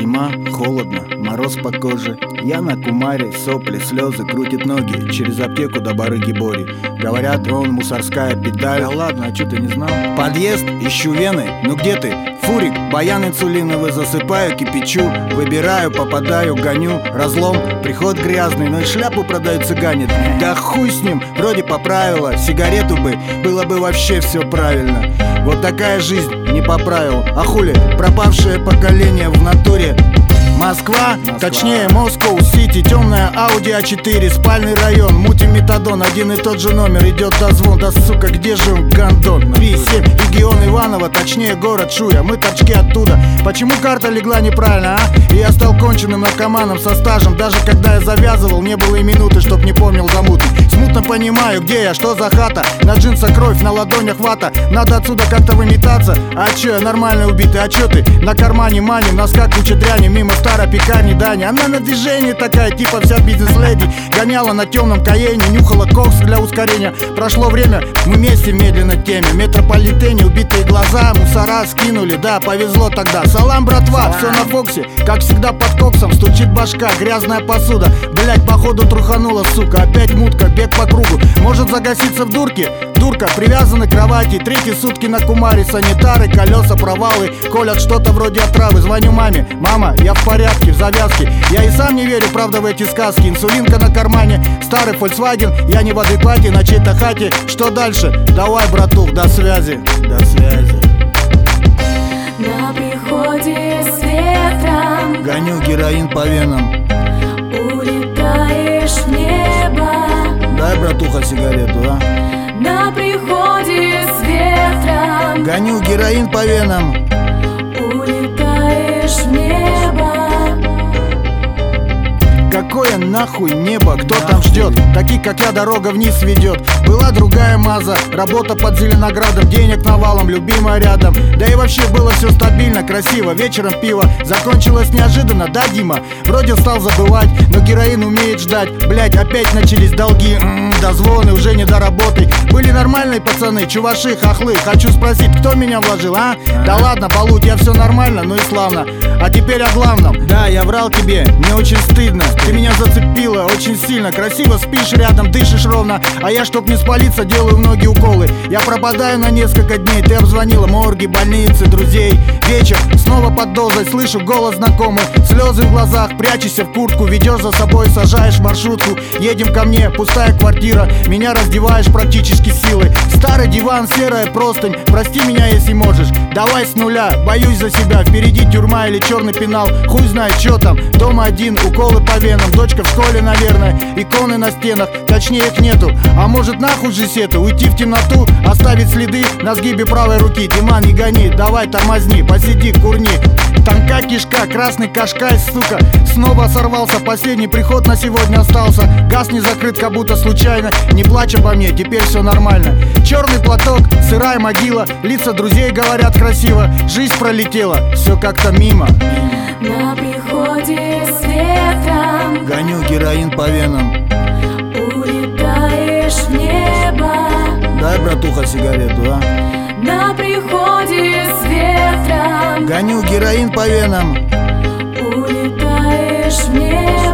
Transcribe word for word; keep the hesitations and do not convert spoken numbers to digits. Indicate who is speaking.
Speaker 1: Зима, холодно, мороз по коже. Я на кумаре, сопли, слезы, крутит ноги через аптеку до барыги Бори. Говорят, вон мусорская педаль. Да ладно, а чё ты не знал? Подъезд, ищу вены, ну где ты? Фурик, баян инсулиновый засыпаю, кипячу. Выбираю, попадаю, гоню. Разлом, приход грязный, но и шляпу продают цыгане. Да хуй с ним, вроде поправила. Сигарету бы, было бы вообще все правильно. Вот такая жизнь, не по правилу. А хули, пропавшее поколение в натуре. Москва, Москва, точнее Москоу-Сити. Темная Ауди а четыре, спальный район. Мутим метадон, один и тот же номер. Идет дозвон, да сука, где же он, гандон? три семь, регион Иваново, точнее город Шуя. Мы торчки оттуда. Почему карта легла неправильно, а? И я стал конченым наркоманом со стажем. Даже когда я завязывал, не было и минуты, чтоб не помнил замутный. Смутно понимаю, где я, что за хата. На джинсах кровь, на ладонях вата. Надо отсюда как-то выметаться. А чё, я нормально убитый, а чё ты? На кармане мани, в носках куча дряни. Мимо старой пекарни Дани. Она на движении такая, типа вся бизнес-леди. Гоняла на темном Каене, нюхала кокс для ускорения. Прошло время, мы вместе в медленной теме. Метрополитене, убитые глаза, мусора скинули, да, повезло тогда. Салам, братва, все на Фоксе. Как всегда под коксом, стучит башка, грязная посуда. Блять, походу труханула, сука, опять мутка, бег по кругу. Может загаситься в дурке? Дурка, привязаны к кровати. Третьи сутки на кумаре, санитары, колеса, провалы. Колят что-то вроде отравы. Звоню маме: мама, я в порядке, в завязке. Я и сам не верю, правда, в эти сказки. Инсулинка на кармане, старый Volkswagen. Я не в адеквате, на чьей-то хате. Что дальше? Давай, братух, до связи. До связи.
Speaker 2: На приходе с ветром
Speaker 1: гоню героин по венам.
Speaker 2: улетаешь в небо.
Speaker 1: Дай, братуха, сигарету, а?
Speaker 2: На приходе с ветром
Speaker 1: гоню героин по венам.
Speaker 2: улетаешь в небо.
Speaker 1: Какое нахуй небо, кто там ждет? Таких, как я, дорога вниз ведет. Была другая маза, работа под Зеленоградом. Денег навалом, любимая рядом. Да и вообще было все стабильно, красиво. Вечером пиво, закончилось неожиданно, да, Дима? Вроде стал забывать, но героин умеет ждать. Блять, опять начались долги, м-м, дозвоны, уже не до работы. Были нормальные пацаны, чуваши, хохлы. Хочу спросить, кто меня вложил, а? Да ладно, Балу, у тебя все нормально, ну и славно. А теперь о главном. Да, я врал тебе, мне очень стыдно. Ты меня зацепила очень сильно. Красиво спишь рядом, дышишь ровно. А я, чтоб не спалиться, делаю многие уколы. Я пропадаю на несколько дней. Ты обзвонила морги, больницы, друзей. Вечер, снова под дозой, слышу голос знакомый. Слезы в глазах, прячешься в куртку. Ведешь за собой, сажаешь в маршрутку. Едем ко мне, пустая квартира. Меня раздеваешь практически силой. Старый диван, серая простынь. Прости меня, если можешь. Давай с нуля, боюсь за себя. Впереди тюрьма или черный пенал. Хуй знает, что там. Дома один, уколы по венам. Дочка в школе, наверное, иконы на стенах. Точнее, их нету, а может нахуй же сету. Уйти в темноту, оставить следы на сгибе правой руки. Диман, не гони, давай тормозни, посиди, курни. Тонка кишка, красный кашкай, сука. Снова сорвался, последний приход на сегодня остался. Газ не закрыт, как будто случайно. Не плачь обо мне, теперь все нормально. Черный платок, сырая могила. Лица друзей говорят красиво. Жизнь пролетела, все как-то мимо.
Speaker 2: На приходе с ветром
Speaker 1: гоню героин по венам.
Speaker 2: улетаешь в небо.
Speaker 1: Дай, братуха, сигарету, а?
Speaker 2: На приходе с ветром
Speaker 1: гоню героин по венам.
Speaker 2: улетаешь в небо.